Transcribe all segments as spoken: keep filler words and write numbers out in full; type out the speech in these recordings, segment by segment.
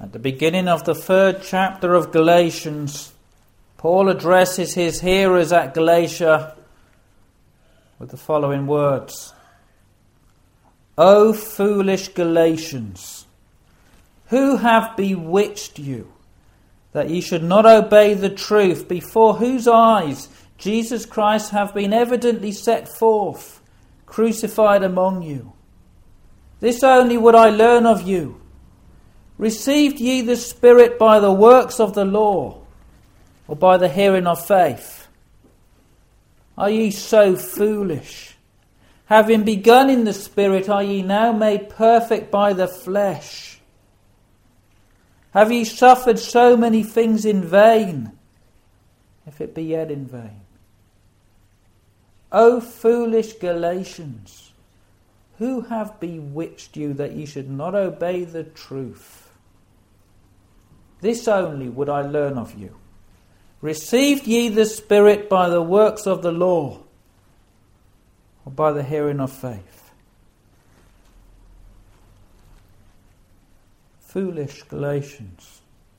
At the beginning of the third chapter of Galatians, Paul addresses his hearers at Galatia with the following words. O foolish Galatians, who have bewitched you, that ye should not obey the truth, before whose eyes Jesus Christ hath been evidently set forth, crucified among you? This only would I learn of you. Received ye the Spirit by the works of the law, or by the hearing of faith? Are ye so foolish? Having begun in the Spirit, are ye now made perfect by the flesh? Have ye suffered so many things in vain, if it be yet in vain? O foolish Galatians, who have bewitched you that ye should not obey the truth? This only would I learn of you. Received ye the Spirit by the works of the law, or by the hearing of faith? Foolish Galatians.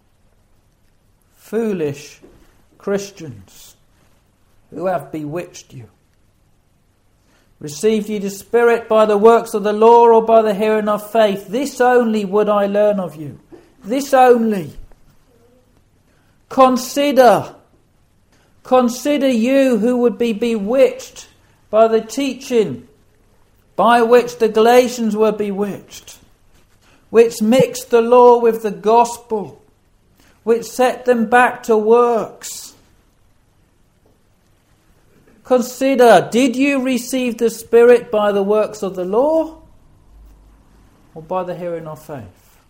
Foolish Christians, who have bewitched you. Received ye the Spirit by the works of the law, or by the hearing of faith? This only would I learn of you. This only. Consider, consider you who would be bewitched by the teaching by which the Galatians were bewitched, which mixed the law with the gospel, which set them back to works. Consider, did you receive the Spirit by the works of the law, or by the hearing of faith?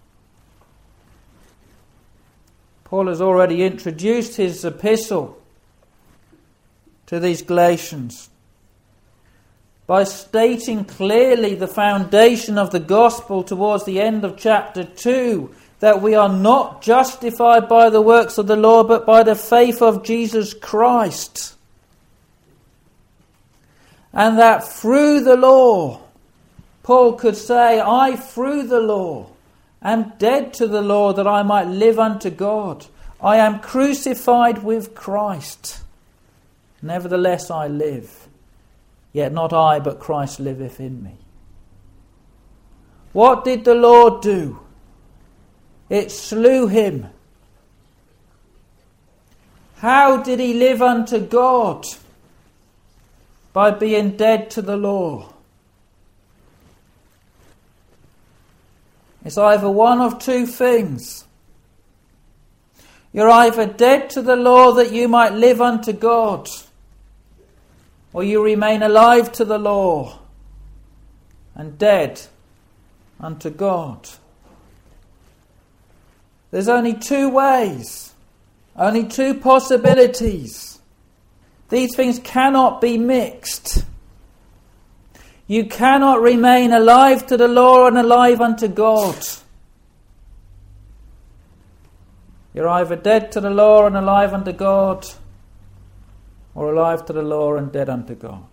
Paul has already introduced his epistle to these Galatians by stating clearly the foundation of the gospel towards the end of chapter two, that we are not justified by the works of the law, but by the faith of Jesus Christ. And that through the law, Paul could say, I through the law am dead to the law, that I might live unto God. I am crucified with Christ. Nevertheless I live. Yet not I, but Christ liveth in me. What did the law do? It slew him. How did he live unto God? By being dead to the law. It's either one of two things. You're either dead to the law that you might live unto God, or you remain alive to the law and dead unto God. There's only two ways, only two possibilities. These things cannot be mixed. You cannot remain alive to the law and alive unto God. You're either dead to the law and alive unto God, or alive to the law and dead unto God.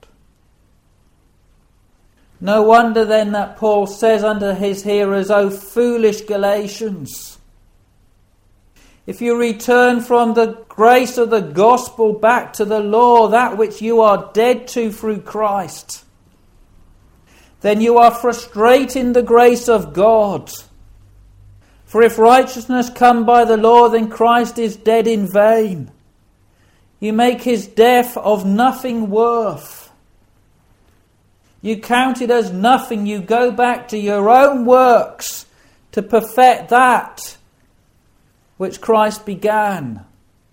No wonder then that Paul says unto his hearers, O foolish Galatians, if you return from the grace of the gospel back to the law, that which you are dead to through Christ, then you are frustrating the grace of God. For if righteousness come by the law, then Christ is dead in vain. You make his death of nothing worth. You count it as nothing. You go back to your own works to perfect that which Christ began.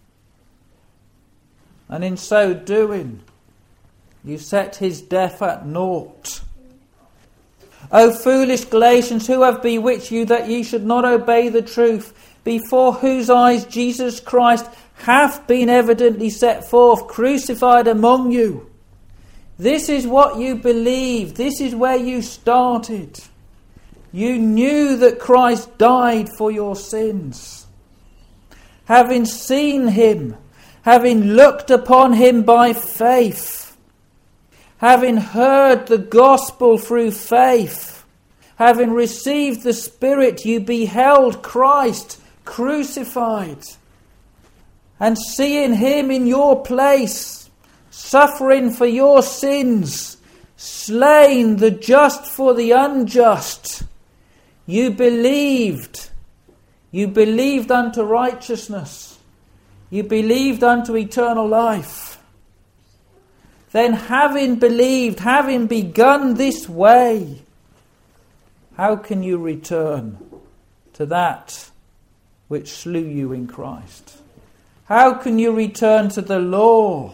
And in so doing, you set his death at naught. O foolish Galatians, who have bewitched you that ye should not obey the truth, before whose eyes Jesus Christ hath been evidently set forth, crucified among you? This is what you believed. This is where you started. You knew that Christ died for your sins. Having seen him, having looked upon him by faith, having heard the gospel through faith, Having received the Spirit, you beheld Christ crucified. And seeing him in your place, suffering for your sins, slain the just for the unjust, you believed. You believed unto righteousness. You believed unto eternal life. Then having believed, having begun this way, how can you return to that which slew you in Christ? How can you return to the law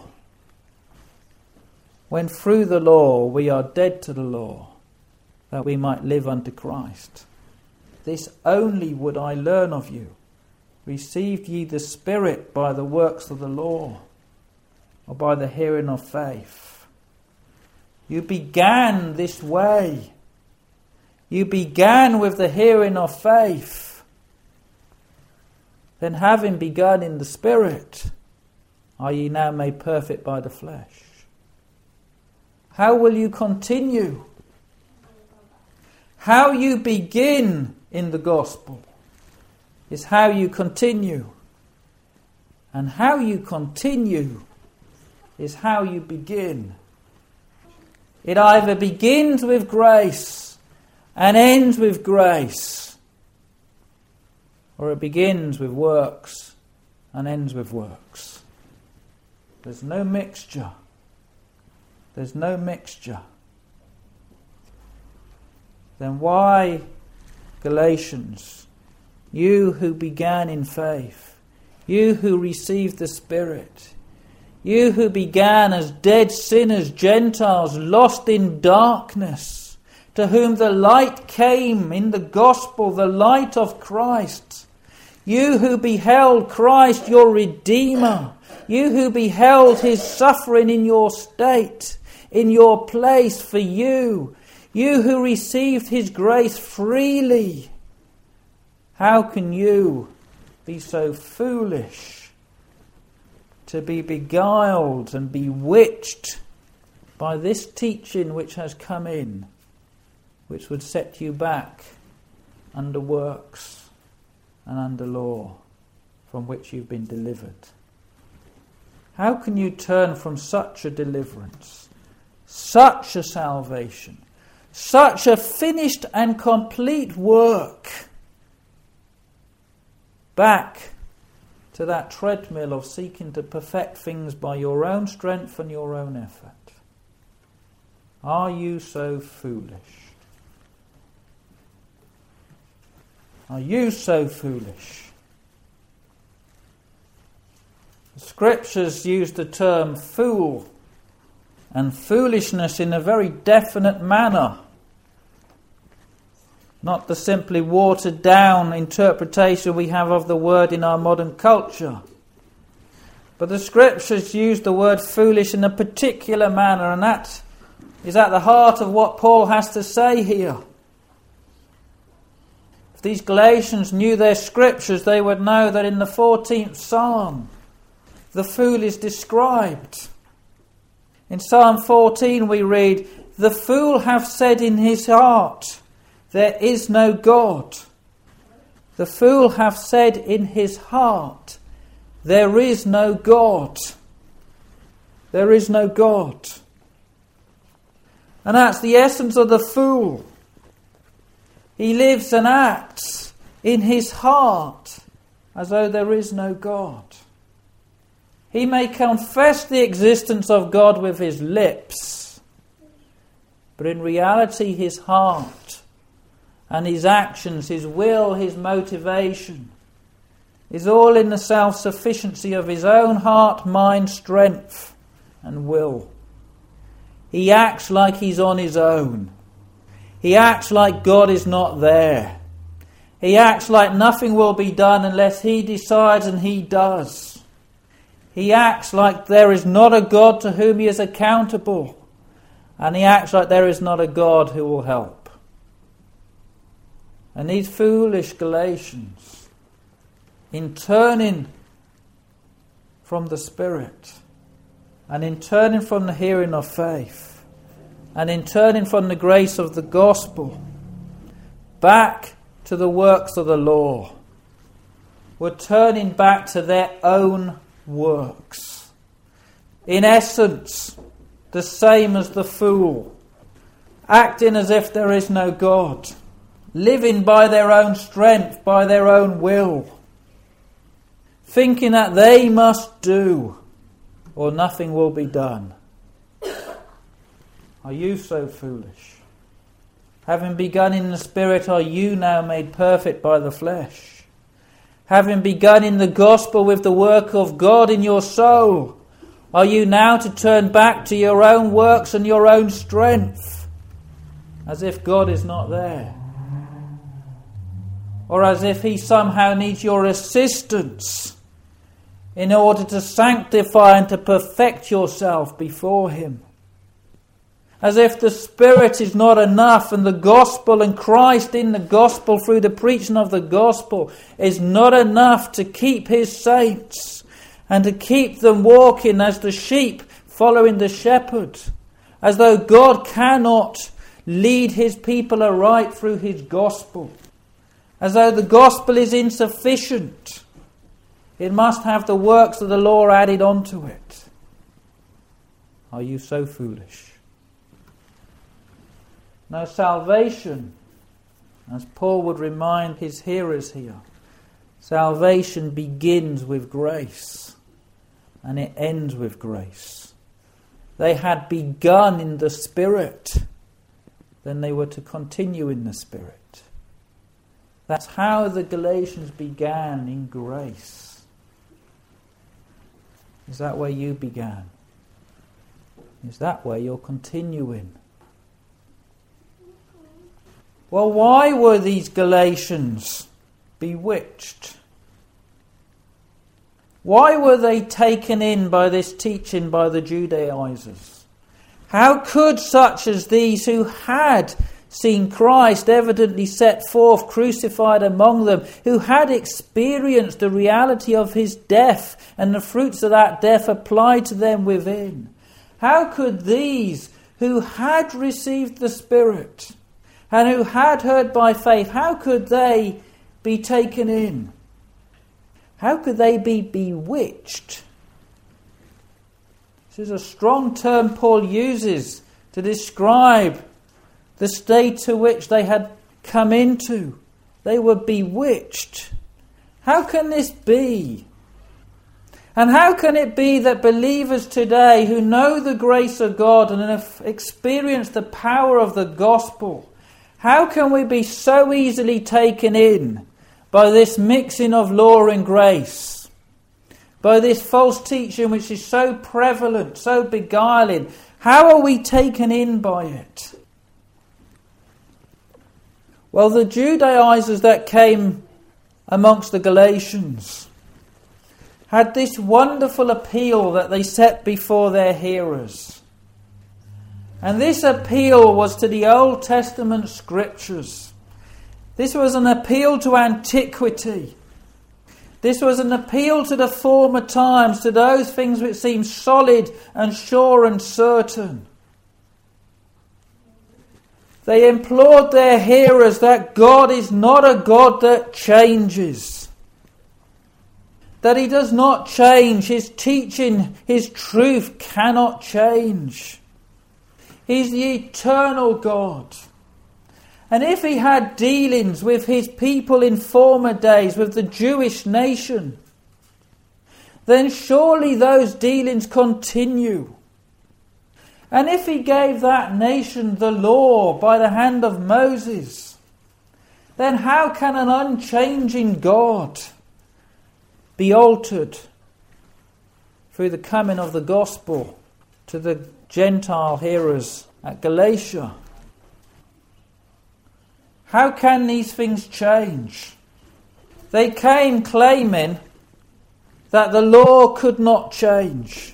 when through the law we are dead to the law, that we might live unto Christ? This only would I learn of you. Received ye the Spirit by the works of the law, or by the hearing of faith? You began this way. You began with the hearing of faith. Then having begun in the Spirit, are ye now made perfect by the flesh? How will you continue? How you begin in the gospel is how you continue. And how you continue is how you begin. It either begins with grace and ends with grace, or it begins with works and ends with works. There's no mixture. There's no mixture. Then why, Galatians, you who began in faith, you who received the Spirit, you who began as dead sinners, Gentiles, lost in darkness, to whom the light came in the gospel, the light of Christ, you who beheld Christ your Redeemer, you who beheld his suffering in your state, in your place for you, you who received his grace freely, how can you be so foolish to be beguiled and bewitched by this teaching which has come in, which would set you back under works and under law from which you've been delivered? How can you turn from such a deliverance, such a salvation, such a finished and complete work, back to that treadmill of seeking to perfect things by your own strength and your own effort? Are you so foolish? Are you so foolish? The Scriptures use the term fool and foolishness in a very definite manner, not the simply watered down interpretation we have of the word in our modern culture. But the Scriptures use the word foolish in a particular manner, and that is at the heart of what Paul has to say here. If these Galatians knew their Scriptures, they would know that in the fourteenth Psalm, the fool is described. In Psalm fourteen we read, "The fool hath said in his heart, there is no God." The fool hath said in his heart, there is no God. There is no God. And that's the essence of the fool. He lives and acts in his heart as though there is no God. He may confess the existence of God with his lips, but in reality his heart and his actions, his will, his motivation is all in the self-sufficiency of his own heart, mind, strength and will. He acts like he's on his own. He acts like God is not there. He acts like nothing will be done unless he decides and he does. He acts like there is not a God to whom he is accountable. And he acts like there is not a God who will help. And these foolish Galatians, in turning from the Spirit, and in turning from the hearing of faith, and in turning from the grace of the gospel, back to the works of the law, were turning back to their own works. In essence, the same as the fool, acting as if there is no God, living by their own strength, by their own will, thinking that they must do or nothing will be done. Are you so foolish? Having begun in the Spirit, are you now made perfect by the flesh? Having begun in the gospel with the work of God in your soul, are you now to turn back to your own works and your own strength, as if God is not there? Or as if he somehow needs your assistance in order to sanctify and to perfect yourself before him? As if the Spirit is not enough and the gospel and Christ in the gospel through the preaching of the gospel is not enough to keep his saints and to keep them walking as the sheep following the shepherd. As though God cannot lead his people aright through his gospel. As though the gospel is insufficient. It must have the works of the law added onto it. Are you so foolish? Now salvation, as Paul would remind his hearers here, salvation begins with grace and it ends with grace. They had begun in the Spirit, then they were to continue in the Spirit. That's how the Galatians began, in grace. Is that where you began? Is that where you're continuing? Well, why were these Galatians bewitched? Why were they taken in by this teaching by the Judaizers? How could such as these, who had seen Christ evidently set forth, crucified among them, who had experienced the reality of his death and the fruits of that death applied to them within, how could these who had received the Spirit and who had heard by faith, how could they be taken in? How could they be bewitched? This is a strong term Paul uses to describe the state to which they had come into. They were bewitched. How can this be? And how can it be that believers today who know the grace of God and have experienced the power of the gospel, how can we be so easily taken in by this mixing of law and grace? By this false teaching which is so prevalent, so beguiling? How are we taken in by it? Well, the Judaizers that came amongst the Galatians had this wonderful appeal that they set before their hearers. And this appeal was to the Old Testament scriptures. This was an appeal to antiquity. This was an appeal to the former times, to those things which seem solid and sure and certain. They implored their hearers that God is not a God that changes. That he does not change. His teaching, his truth cannot change. He's the eternal God. And if he had dealings with his people in former days, with the Jewish nation, then surely those dealings continue. And if he gave that nation the law by the hand of Moses, then how can an unchanging God be altered through the coming of the gospel to the Gentile hearers at Galatia? How can these things change? They came claiming that the law could not change.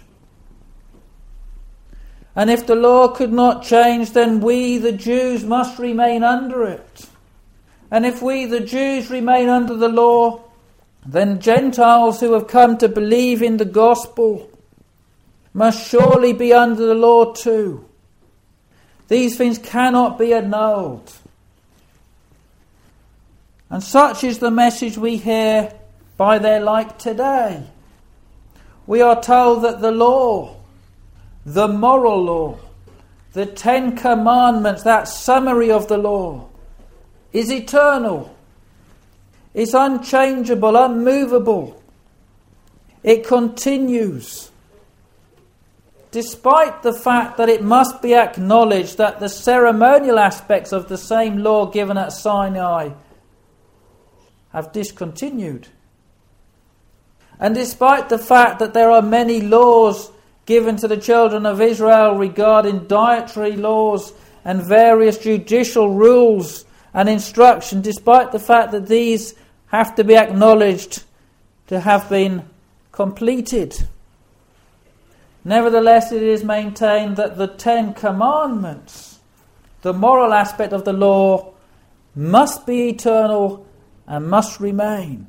And if the law could not change, then we, the Jews, must remain under it. And if we, the Jews, remain under the law, then Gentiles who have come to believe in the gospel must surely be under the law too. These things cannot be annulled. And such is the message we hear by their like today. We are told that the law, the moral law, the Ten Commandments, that summary of the law, is eternal, is unchangeable, unmovable. It continues, despite the fact that it must be acknowledged that the ceremonial aspects of the same law given at Sinai have discontinued. And despite the fact that there are many laws given to the children of Israel regarding dietary laws and various judicial rules and instruction, despite the fact that these have to be acknowledged to have been completed, nevertheless it is maintained that the Ten Commandments, the moral aspect of the law, must be eternal and must remain.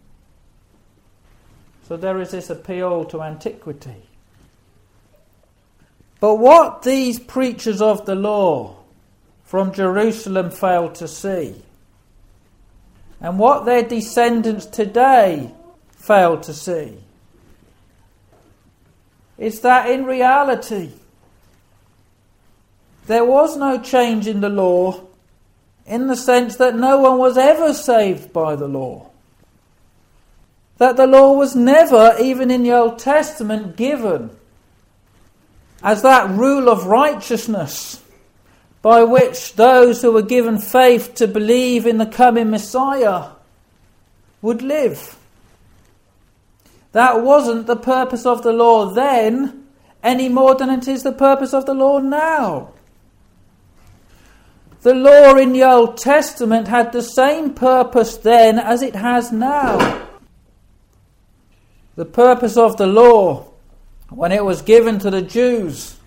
So there is this appeal to antiquity. But what these preachers of the law from Jerusalem failed to see, and what their descendants today fail to see, is that in reality there was no change in the law, in the sense that no one was ever saved by the law. That the law was never, even in the Old Testament, given as that rule of righteousness by which those who were given faith to believe in the coming Messiah would live. That wasn't the purpose of the law then, any more than it is the purpose of the law now. The law in the Old Testament had the same purpose then as it has now. The purpose of the law, when it was given to the Jews,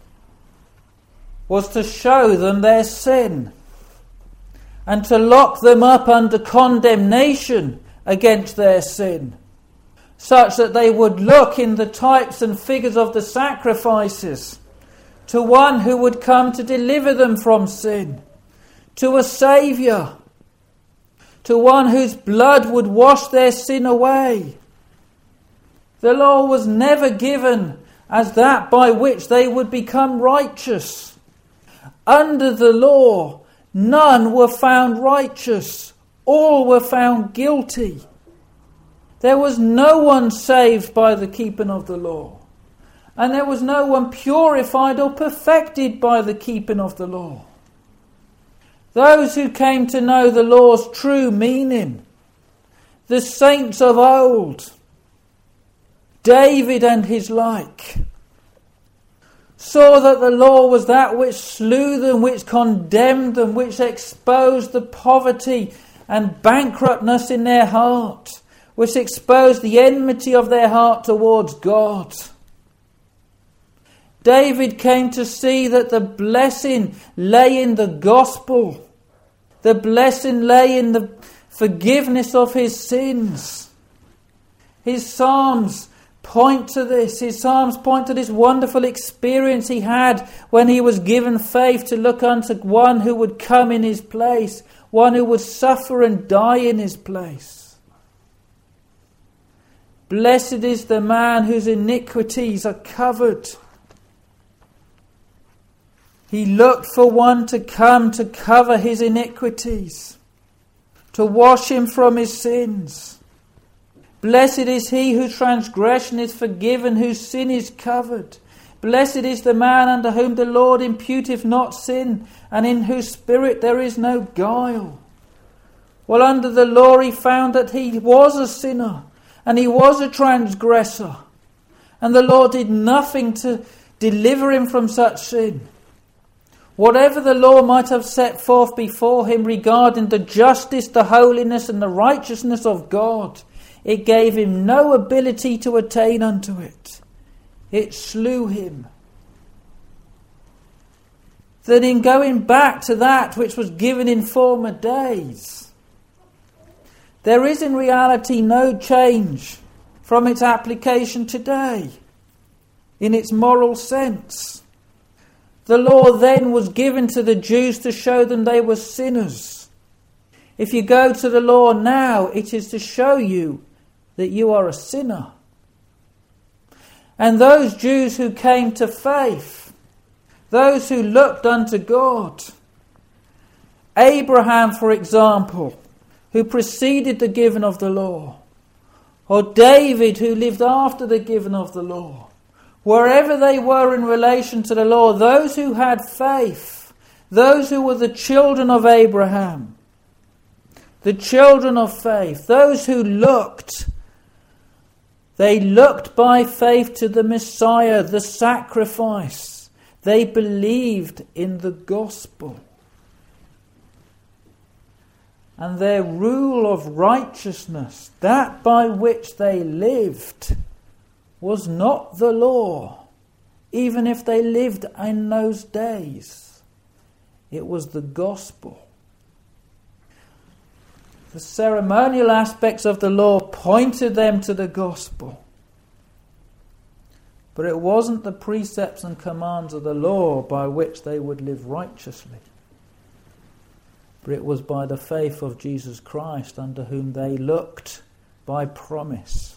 was to show them their sin and to lock them up under condemnation against their sin, such that they would look in the types and figures of the sacrifices to one who would come to deliver them from sin, to a Saviour, to one whose blood would wash their sin away. The law was never given as that by which they would become righteous. Under the law, none were found righteous. All were found guilty. There was no one saved by the keeping of the law. And there was no one purified or perfected by the keeping of the law. Those who came to know the law's true meaning, the saints of old, David and his like, saw that the law was that which slew them, which condemned them, which exposed the poverty and bankruptness in their heart, which exposed the enmity of their heart towards God. David came to see that the blessing lay in the gospel. The blessing lay in the forgiveness of his sins. His Psalms point to this. His Psalms point to this wonderful experience he had when he was given faith to look unto one who would come in his place, one who would suffer and die in his place. Blessed is the man whose iniquities are covered. He looked for one to come to cover his iniquities, to wash him from his sins. Blessed is he whose transgression is forgiven, whose sin is covered. Blessed is the man unto whom the Lord imputeth not sin, and in whose spirit there is no guile. Well, under the law he found that he was a sinner, and he was a transgressor, and the law did nothing to deliver him from such sin. Whatever the law might have set forth before him regarding the justice, the holiness and the righteousness of God, it gave him no ability to attain unto it. It slew him. Then in going back to that which was given in former days, there is in reality no change from its application today in its moral sense. The law then was given to the Jews to show them they were sinners. If you go to the law now, it is to show you that you are a sinner. And those Jews who came to faith, those who looked unto God, Abraham, for example, who preceded the giving of the law, or David, who lived after the giving of the law, wherever they were in relation to the law, those who had faith, those who were the children of Abraham, the children of faith, those who looked, they looked by faith to the Messiah, the sacrifice. They believed in the gospel. And their rule of righteousness, that by which they lived, was not the law, even if they lived in those days. It was the gospel. The ceremonial aspects of the law pointed them to the gospel. But it wasn't the precepts and commands of the law by which they would live righteously. But it was by the faith of Jesus Christ, unto whom they looked by promise.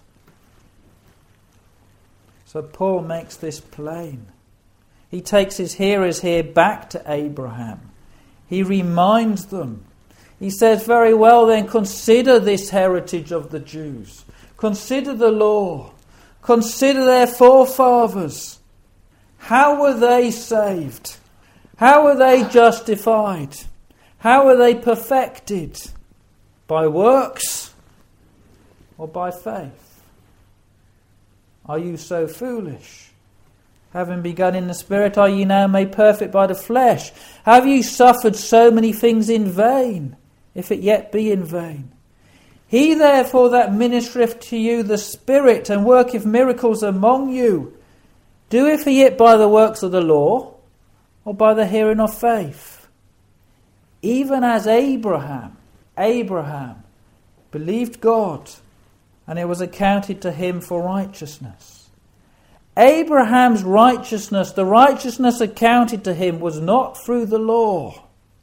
So Paul makes this plain. He takes his hearers here back to Abraham. He reminds them. He says, very well then, consider this heritage of the Jews. Consider the law. Consider their forefathers. How were they saved? How were they justified? How were they perfected? By works or by faith? Are you so foolish? Having begun in the Spirit, are ye now made perfect by the flesh? Have ye suffered so many things in vain, if it yet be in vain? He therefore that ministereth to you the Spirit, and worketh miracles among you, doeth he it by the works of the law, or by the hearing of faith? Even as Abraham, Abraham believed God, and it was accounted to him for righteousness. Abraham's righteousness, the righteousness accounted to him, was not through the law.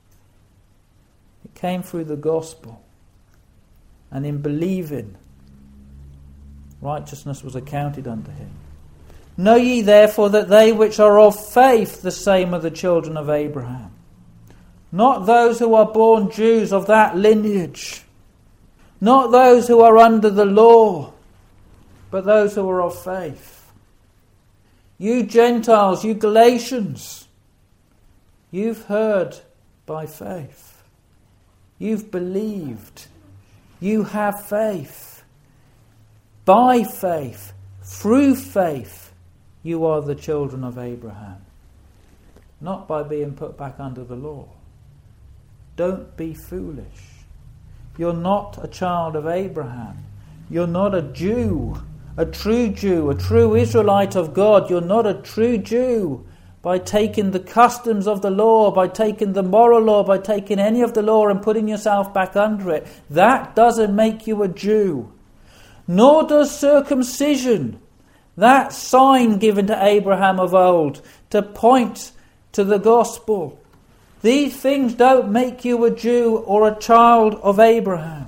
It came through the gospel. And in believing, righteousness was accounted unto him. Know ye therefore that they which are of faith, the same are the children of Abraham. Not those who are born Jews of that lineage. Not those who are under the law, but those who are of faith. You Gentiles, you Galatians, you've heard by faith. You've believed. You have faith. By faith, through faith, you are the children of Abraham. Not by being put back under the law. Don't be foolish. You're not a child of Abraham. You're not a Jew. A true Jew, a true Israelite of God. You're not a true Jew by taking the customs of the law, by taking the moral law, by taking any of the law and putting yourself back under it. That doesn't make you a Jew. Nor does circumcision, that sign given to Abraham of old to point to the gospel. These things don't make you a Jew or a child of Abraham.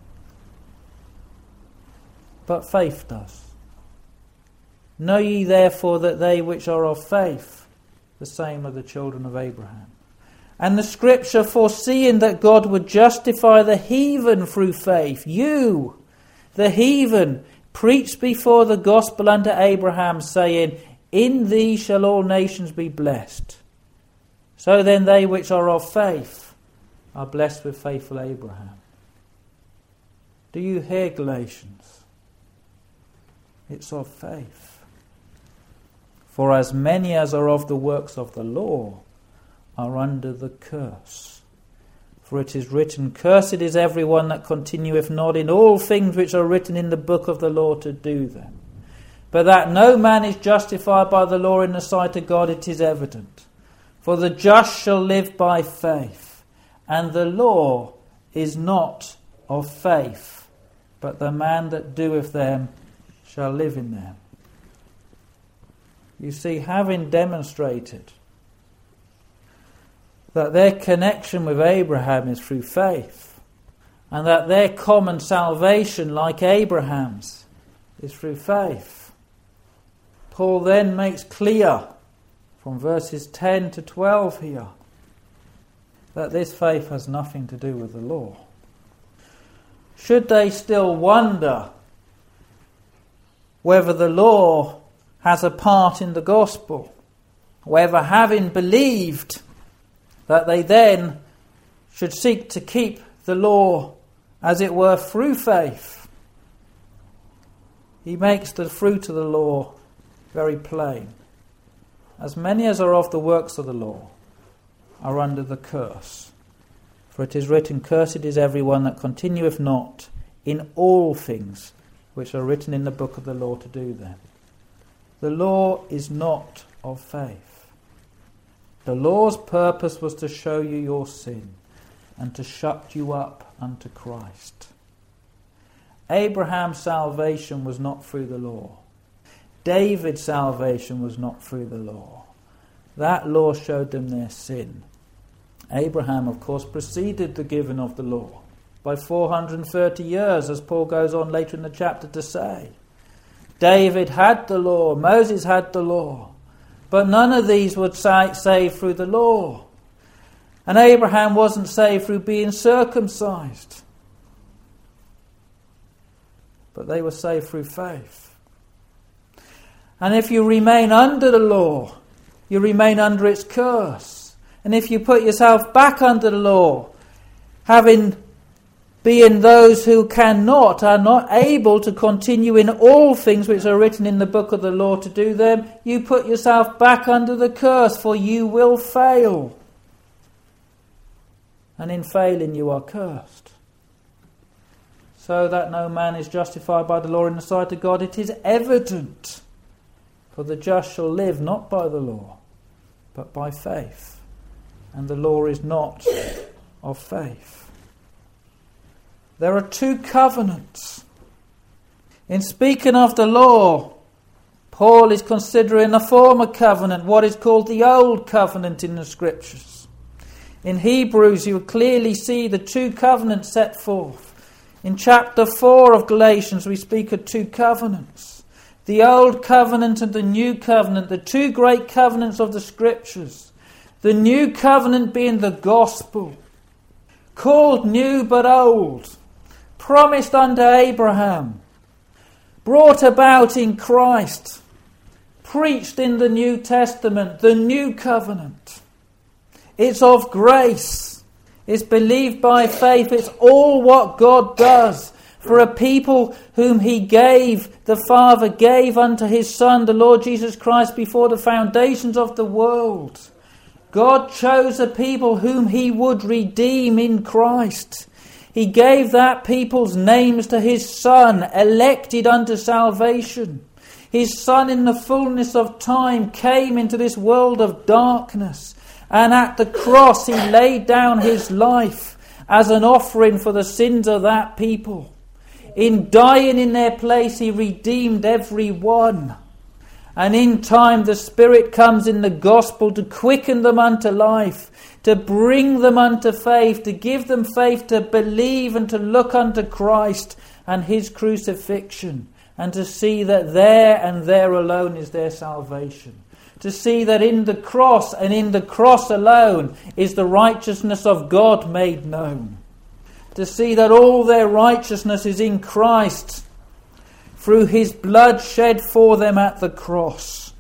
But faith does. Know ye therefore that they which are of faith, the same are the children of Abraham. And the scripture, foreseeing that God would justify the heathen through faith, you, the heathen, preached before the gospel unto Abraham, saying, in thee shall all nations be blessed. So then they which are of faith are blessed with faithful Abraham. Do you hear, Galatians? It's of faith. For as many as are of the works of the law are under the curse. For it is written, cursed is everyone that continueth not in all things which are written in the book of the law to do them. But that no man is justified by the law in the sight of God, it is evident. For the just shall live by faith. And the law is not of faith, but the man that doeth them shall live in them. You see, having demonstrated that their connection with Abraham is through faith, and that their common salvation, like Abraham's, is through faith. Paul then makes clear from verses ten to twelve here that this faith has nothing to do with the law. Should they still wonder whether the law has a part in the gospel, whether having believed that they then should seek to keep the law as it were through faith, he makes the fruit of the law very plain. As many as are of the works of the law are under the curse. For it is written, cursed is everyone that continueth not in all things which are written in the book of the law to do them. The law is not of faith. The law's purpose was to show you your sin and to shut you up unto Christ. Abraham's salvation was not through the law. David's salvation was not through the law. That law showed them their sin. Abraham, of course, preceded the giving of the law by four hundred thirty years, as Paul goes on later in the chapter to say. David had the law, Moses had the law, but none of these were saved through the law. And Abraham wasn't saved through being circumcised, but they were saved through faith. And if you remain under the law, you remain under its curse. And if you put yourself back under the law, having been those who cannot, are not able to continue in all things which are written in the book of the law to do them, you put yourself back under the curse, for you will fail. And in failing you are cursed. So that no man is justified by the law in the sight of God, it is evident. For the just shall live not by the law, but by faith. And the law is not of faith. There are two covenants. In speaking of the law, Paul is considering a former covenant, what is called the Old Covenant in the Scriptures. In Hebrews, you clearly see the two covenants set forth. In chapter four of Galatians, we speak of two covenants. The Old Covenant and the New Covenant, the two great covenants of the Scriptures. The New Covenant being the gospel, called new but old, promised unto Abraham, brought about in Christ, preached in the New Testament, the New Covenant. It's of grace. It's believed by faith. It's all what God does for a people whom he gave, the Father gave unto his Son, the Lord Jesus Christ, before the foundations of the world. God chose a people whom he would redeem in Christ. He gave that people's names to his Son, elected unto salvation. His Son in the fullness of time came into this world of darkness, and at the cross he laid down his life as an offering for the sins of that people. In dying in their place he redeemed every one. And in time the Spirit comes in the gospel to quicken them unto life, to bring them unto faith, to give them faith to believe and to look unto Christ and his crucifixion, and to see that there and there alone is their salvation. To see that in the cross and in the cross alone is the righteousness of God made known. To see that all their righteousness is in Christ, through his blood shed for them at the cross.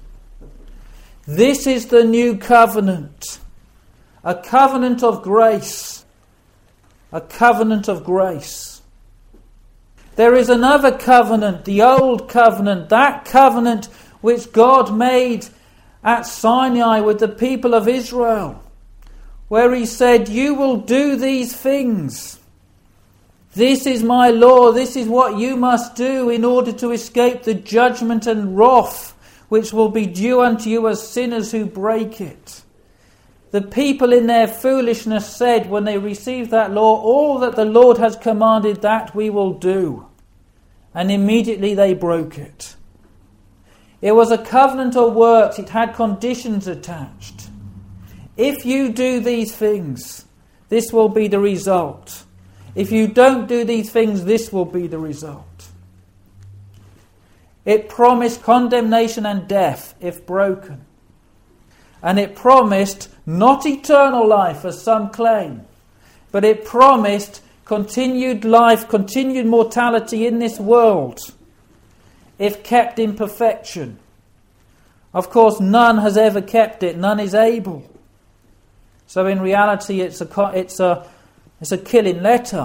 This is the new covenant. A covenant of grace. A covenant of grace. There is another covenant, the old covenant, that covenant which God made at Sinai with the people of Israel, where he said, you will do these things. This is my law, this is what you must do in order to escape the judgment and wrath which will be due unto you as sinners who break it. The people in their foolishness said when they received that law, all that the Lord has commanded, that we will do. And immediately they broke it. It was a covenant of works, it had conditions attached. If you do these things, this will be the result. If you don't do these things, this will be the result. It promised condemnation and death if broken. And it promised not eternal life, as some claim, but it promised continued life, continued mortality in this world, if kept in perfection. Of course, none has ever kept it, none is able. So in reality, it's a it's a it's a killing letter.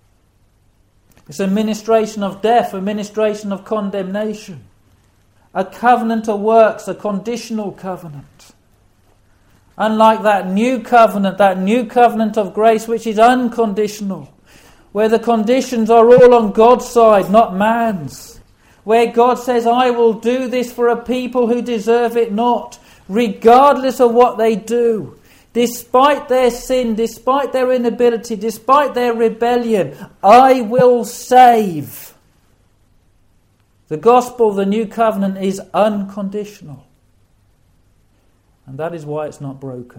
It's a ministration of death, a ministration of condemnation, a covenant of works, a conditional covenant. Unlike that new covenant, that new covenant of grace, which is unconditional, where the conditions are all on God's side, not man's. Where God says, I will do this for a people who deserve it not, regardless of what they do. Despite their sin, despite their inability, despite their rebellion, I will save. The gospel, the new covenant, is unconditional. And that is why it's not broken.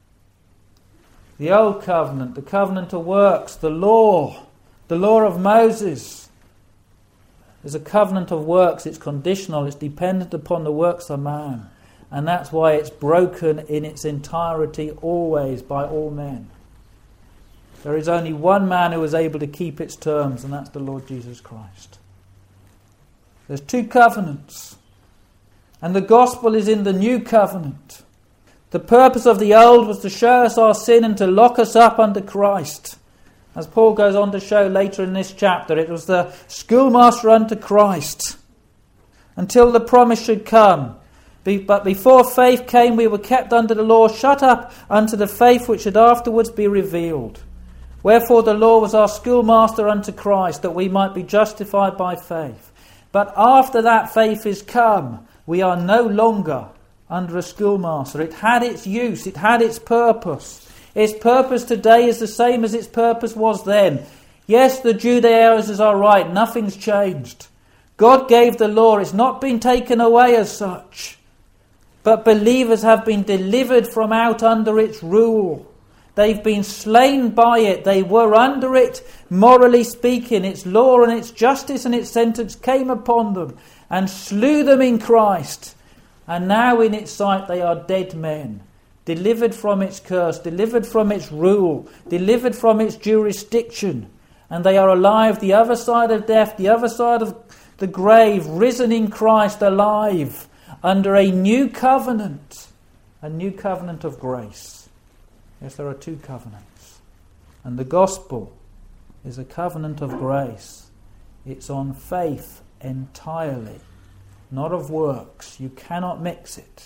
The old covenant, the covenant of works, the law, the law of Moses, is a covenant of works. It's conditional, it's dependent upon the works of man. And that's why it's broken in its entirety always by all men. There is only one man who is able to keep its terms, and that's the Lord Jesus Christ. There's two covenants. And the gospel is in the new covenant. The purpose of the old was to show us our sin and to lock us up under Christ. As Paul goes on to show later in this chapter, it was the schoolmaster unto Christ until the promise should come. But before faith came, we were kept under the law, shut up unto the faith which should afterwards be revealed. Wherefore the law was our schoolmaster unto Christ, that we might be justified by faith. But after that faith is come, we are no longer under a schoolmaster. It had its use, it had its purpose. Its purpose today is the same as its purpose was then. Yes, the Judaizers are right, nothing's changed. God gave the law, it's not been taken away as such. But believers have been delivered from out under its rule. They've been slain by it. They were under it, morally speaking. Its law and its justice and its sentence came upon them and slew them in Christ. And now in its sight they are dead men, delivered from its curse, delivered from its rule, delivered from its jurisdiction. And they are alive the other side of death, the other side of the grave, risen in Christ, alive, under a new covenant, a new covenant of grace. Yes, there are two covenants. And the gospel is a covenant of grace. It's on faith entirely, not of works. You cannot mix it.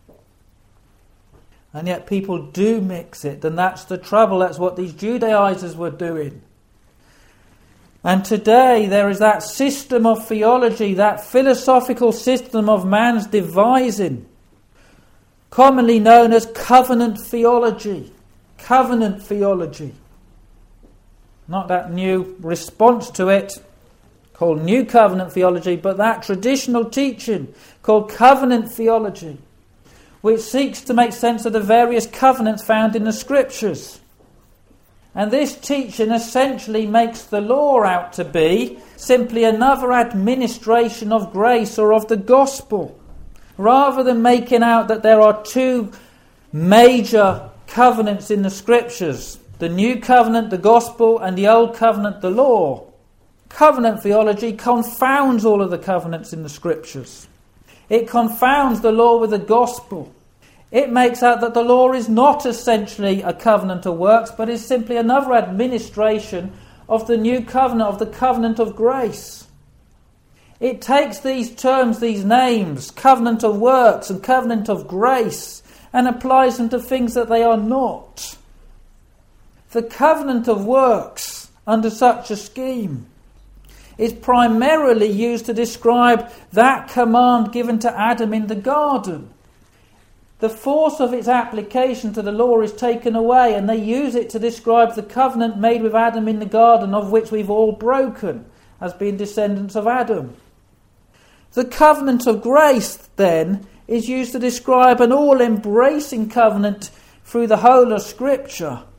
And yet people do mix it, and that's the trouble. That's what these Judaizers were doing. And today there is that system of theology, that philosophical system of man's devising, commonly known as covenant theology. Covenant theology. Not that new response to it called New Covenant theology, but that traditional teaching called covenant theology, which seeks to make sense of the various covenants found in the Scriptures. And this teaching essentially makes the law out to be simply another administration of grace or of the gospel, rather than making out that there are two major covenants in the Scriptures, the new covenant, the gospel, and the old covenant, the law. Covenant theology confounds all of the covenants in the Scriptures. It confounds the law with the gospel. It makes out that the law is not essentially a covenant of works, but is simply another administration of the new covenant, of the covenant of grace. It takes these terms, these names, covenant of works and covenant of grace, and applies them to things that they are not. The covenant of works, under such a scheme, is primarily used to describe that command given to Adam in the garden. The force of its application to the law is taken away, and they use it to describe the covenant made with Adam in the garden, of which we've all broken as being descendants of Adam. The covenant of grace, then, is used to describe an all-embracing covenant through the whole of Scripture,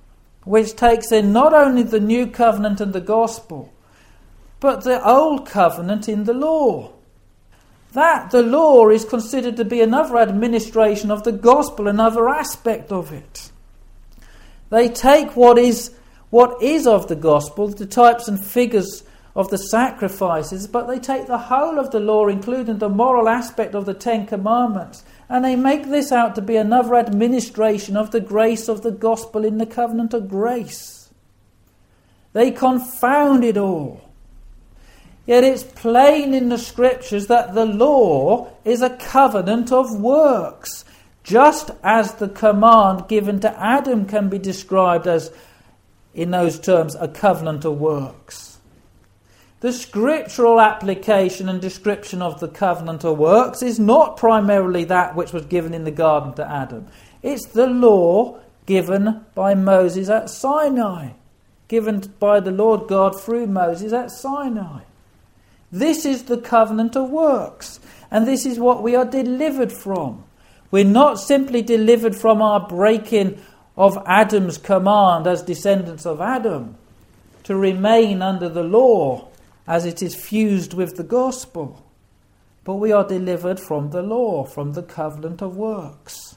which takes in not only the new covenant and the gospel, but the old covenant in the law. That, the law, is considered to be another administration of the gospel, another aspect of it. They take what is what is of the gospel, the types and figures of the sacrifices, but they take the whole of the law, including the moral aspect of the Ten Commandments, and they make this out to be another administration of the grace of the gospel in the covenant of grace. They confound it all. Yet it's plain in the scriptures that the law is a covenant of works, just as the command given to Adam can be described as, in those terms, a covenant of works. The scriptural application and description of the covenant of works is not primarily that which was given in the garden to Adam. It's the law given by Moses at Sinai, given by the Lord God through Moses at Sinai. This is the covenant of works, and this is what we are delivered from. We're not simply delivered from our breaking of Adam's command as descendants of Adam to remain under the law as it is fused with the gospel, but we are delivered from the law, from the covenant of works.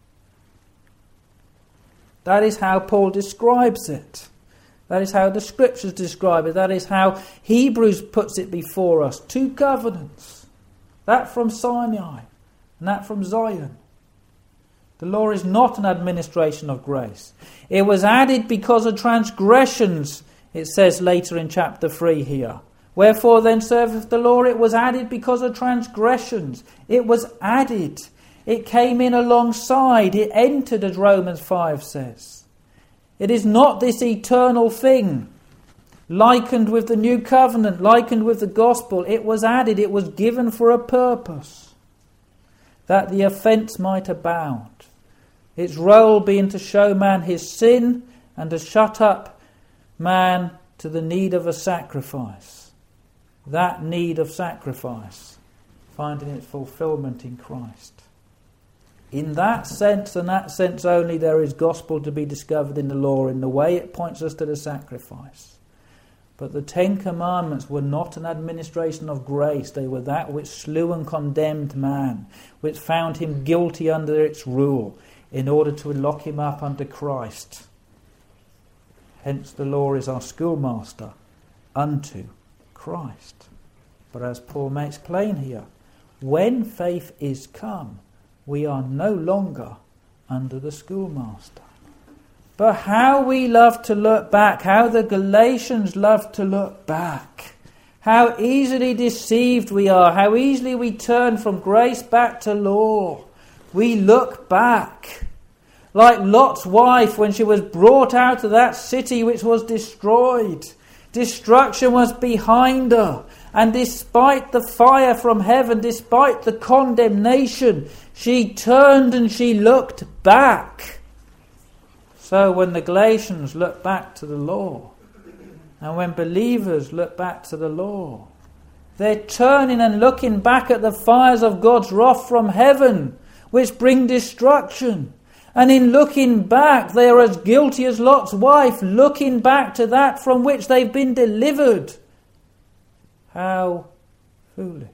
That is how Paul describes it. That is how the scriptures describe it. That is how Hebrews puts it before us. Two covenants. That from Sinai and that from Zion. The law is not an administration of grace. It was added because of transgressions, it says later in chapter three here. Wherefore then serveth the law? It was added because of transgressions. It was added. It came in alongside. It entered, as Romans five says. It is not this eternal thing, likened with the new covenant, likened with the gospel. It was added, it was given for a purpose, that the offence might abound. Its role being to show man his sin and to shut up man to the need of a sacrifice. That need of sacrifice, finding its fulfillment in Christ. In that sense, and that sense only, there is gospel to be discovered in the law, in the way it points us to the sacrifice. But the Ten Commandments were not an administration of grace. They were that which slew and condemned man, which found him guilty under its rule, in order to lock him up under Christ. Hence the law is our schoolmaster unto Christ. But as Paul makes plain here, when faith is come, we are no longer under the schoolmaster. But how we love to look back, how the Galatians love to look back, how easily deceived we are, how easily we turn from grace back to law. We look back, like Lot's wife when she was brought out of that city which was destroyed. Destruction was behind her, and despite the fire from heaven, despite the condemnation, she turned and she looked back. So when the Galatians look back to the law, and when believers look back to the law, they're turning and looking back at the fires of God's wrath from heaven, which bring destruction. And in looking back, they are as guilty as Lot's wife, looking back to that from which they've been delivered. How foolish.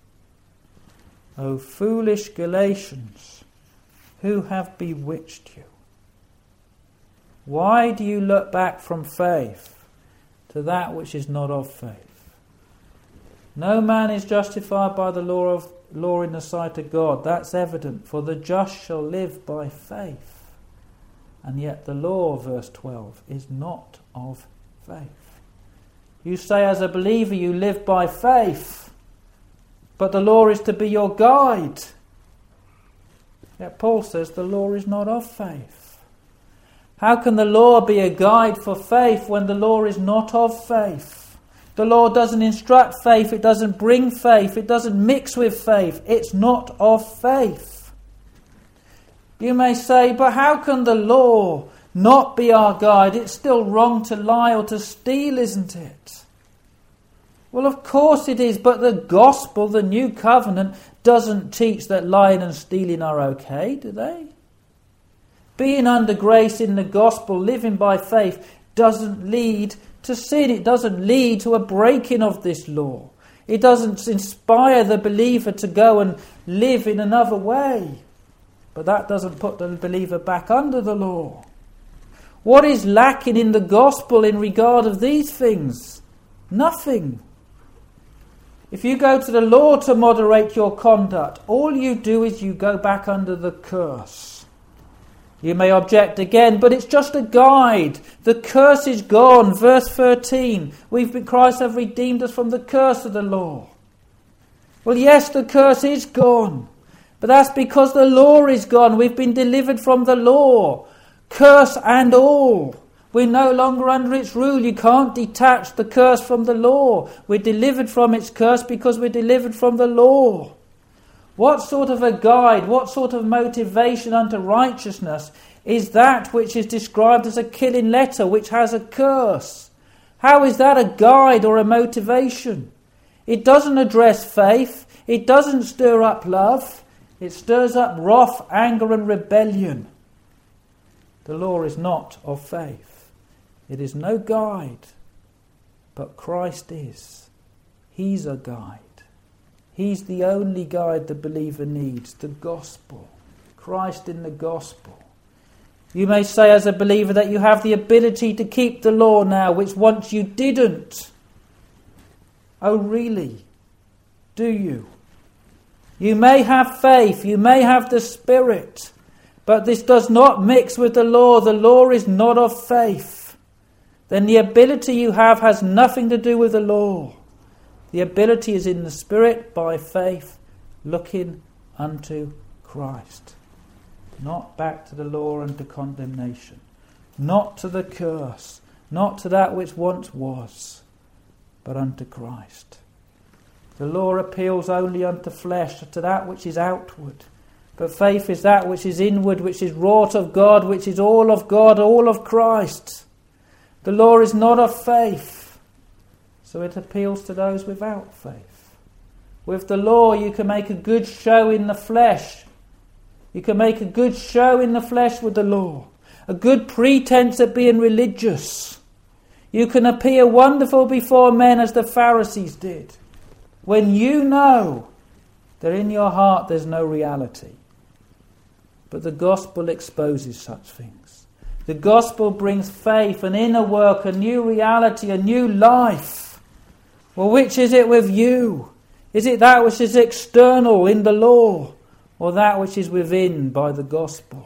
O foolish Galatians, who have bewitched you? Why do you look back from faith to that which is not of faith? No man is justified by the law of law in the sight of God. That's evident, for the just shall live by faith. And yet the law, verse twelve, is not of faith. You say as a believer you live by faith, but the law is to be your guide. Yet Paul says the law is not of faith. How can the law be a guide for faith when the law is not of faith? The law doesn't instruct faith, it doesn't bring faith, it doesn't mix with faith. It's not of faith. You may say, but how can the law not be our guide? It's still wrong to lie or to steal, isn't it? Well, of course it is, but the gospel, the new covenant, doesn't teach that lying and stealing are okay, do they? Being under grace in the gospel, living by faith, doesn't lead to sin. It doesn't lead to a breaking of this law. It doesn't inspire the believer to go and live in another way. But that doesn't put the believer back under the law. What is lacking in the gospel in regard of these things? Nothing. If you go to the law to moderate your conduct, all you do is you go back under the curse. You may object again, but it's just a guide. The curse is gone. Verse thirteen. We've been, Christ have redeemed us from the curse of the law. Well, yes, the curse is gone. But that's because the law is gone. We've been delivered from the law. Curse and all. We're no longer under its rule. You can't detach the curse from the law. We're delivered from its curse because we're delivered from the law. What sort of a guide, what sort of motivation unto righteousness is that which is described as a killing letter, which has a curse? How is that a guide or a motivation? It doesn't address faith. It doesn't stir up love. It stirs up wrath, anger and rebellion. The law is not of faith. It is no guide, but Christ is. He's a guide. He's the only guide the believer needs, the gospel. Christ in the gospel. You may say as a believer that you have the ability to keep the law now, which once you didn't. Oh, really? Do you? You may have faith, you may have the Spirit, but this does not mix with the law. The law is not of faith. Then the ability you have has nothing to do with the law. The ability is in the Spirit by faith, looking unto Christ. Not back to the law and to condemnation. Not to the curse. Not to that which once was, but unto Christ. The law appeals only unto flesh, to that which is outward. But faith is that which is inward, which is wrought of God, which is all of God, all of Christ. The law is not of faith, so it appeals to those without faith. With the law you can make a good show in the flesh. You can make a good show in the flesh with the law. A good pretense at being religious. You can appear wonderful before men as the Pharisees did, when you know that in your heart there's no reality. But the gospel exposes such things. The gospel brings faith, an inner work, a new reality, a new life. Well, which is it with you? Is it that which is external in the law, or that which is within by the gospel?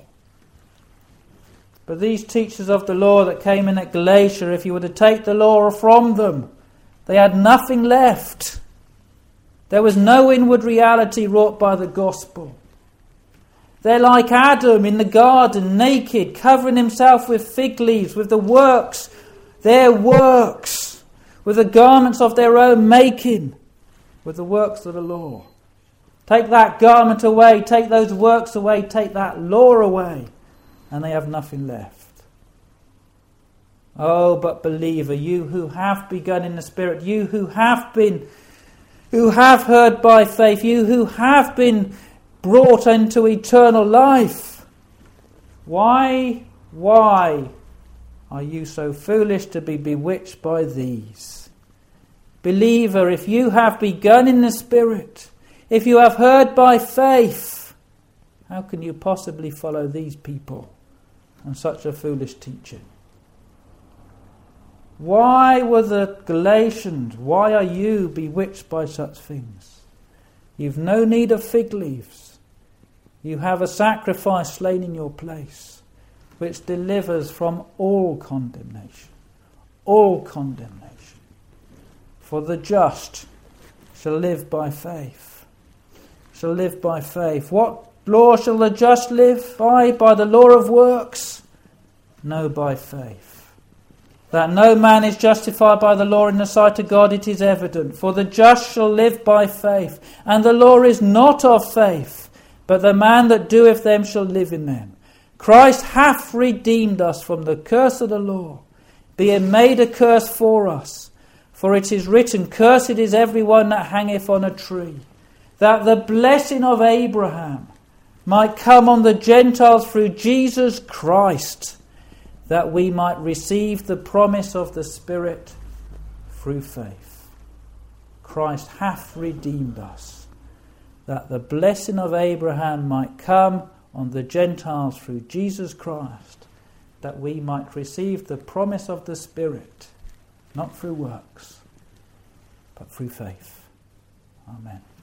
But these teachers of the law that came in at Galatia, if you were to take the law from them, they had nothing left. There was no inward reality wrought by the gospel. They're like Adam in the garden, naked, covering himself with fig leaves, with the works, their works, with the garments of their own making, with the works of the law. Take that garment away, take those works away, take that law away, and they have nothing left. Oh, but believer, you who have begun in the Spirit, you who have been, who have heard by faith, you who have been brought into eternal life. Why, why are you so foolish to be bewitched by these? Believer, if you have begun in the Spirit, if you have heard by faith, how can you possibly follow these people and such a foolish teaching? Why were the Galatians, why are you bewitched by such things? You've no need of fig leaves. You have a sacrifice slain in your place, which delivers from all condemnation. All condemnation. For the just shall live by faith. Shall live by faith. What law shall the just live by? By the law of works? No, by faith. That no man is justified by the law in the sight of God, it is evident. For the just shall live by faith. And the law is not of faith, but the man that doeth them shall live in them. Christ hath redeemed us from the curse of the law, being made a curse for us. For it is written, Cursed is every one that hangeth on a tree, that the blessing of Abraham might come on the Gentiles through Jesus Christ, that we might receive the promise of the Spirit through faith. Christ hath redeemed us, that the blessing of Abraham might come on the Gentiles through Jesus Christ, that we might receive the promise of the Spirit, not through works, but through faith. Amen.